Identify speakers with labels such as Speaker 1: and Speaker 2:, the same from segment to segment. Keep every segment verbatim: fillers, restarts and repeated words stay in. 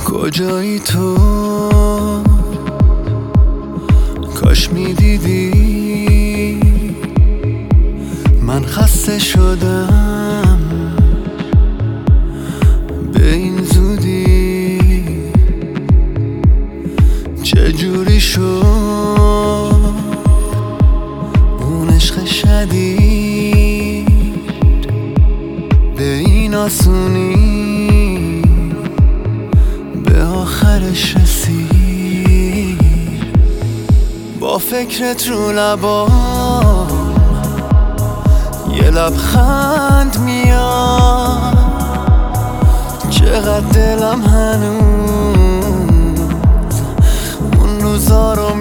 Speaker 1: کجایی تو؟ کاش میدیدی من خسته شدم به این زودی. چجوری شد اون عشق شدید به این آسونی به آخرش رسید؟ با فکرت رو لبام یه لبخند میاد، چقدر دلم هنوز اون روزا رو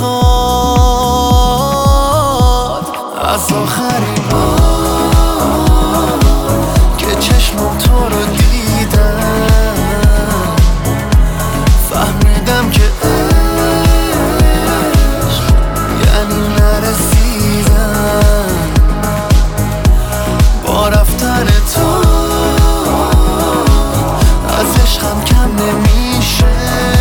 Speaker 1: میخواد. از آخرین بار که چشمم تو رو دیدم فهمیدم که عشق یعنی نرسیدم. با رفتن تو از عشقم کم نمیشه،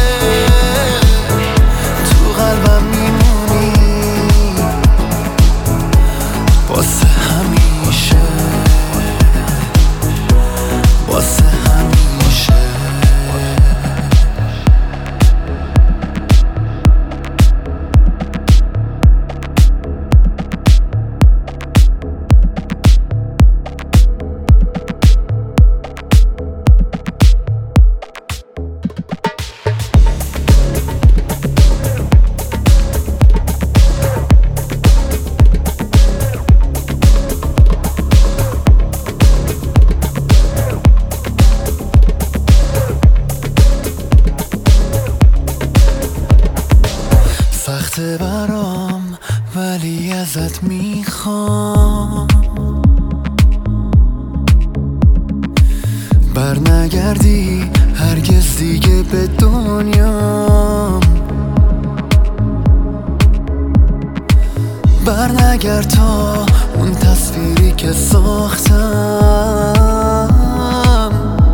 Speaker 1: تو قلبم میمونی واسه همیشه، واسه همیشه. سخته برام ولی ازت میخوام بر نگردی هرگز دیگه به دنیام. بر نگرد تا اون تصویری که ساختم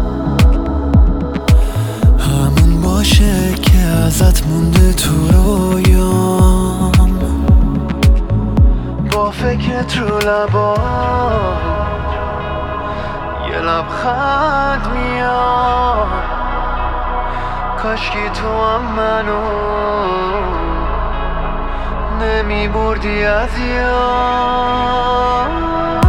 Speaker 1: همون باشه که ازت مونده تو رویام. با فکرت رو لبام یه لبخند میاد، کاشکی تو هم منو نمی بردی از یاد.